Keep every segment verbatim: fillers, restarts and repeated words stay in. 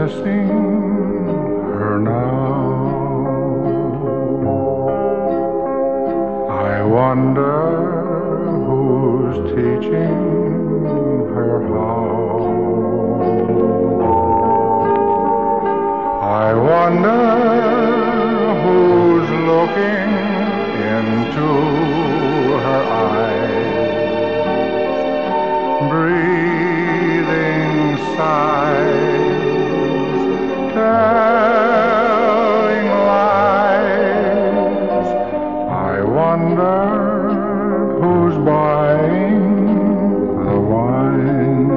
kissing her now. I wonder who's teaching her how. I wonder who's looking into her eyes, breathing sighs, telling lies. I wonder who's buying the wine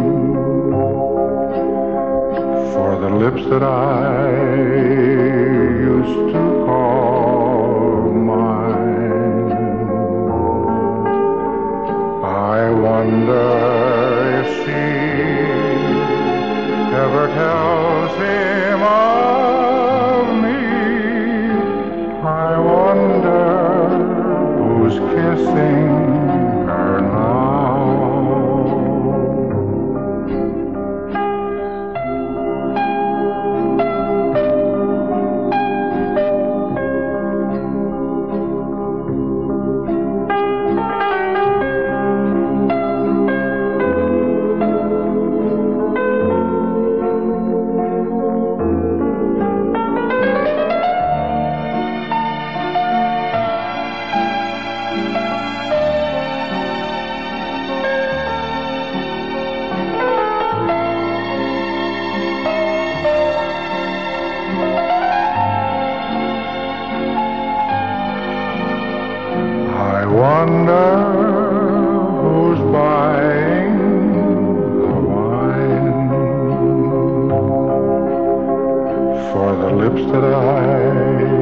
for the lips that I used to call mine. I wonder if she ever tells him of me. I wonder who's kissing her now. I wonder who's buying the wine for the lips that I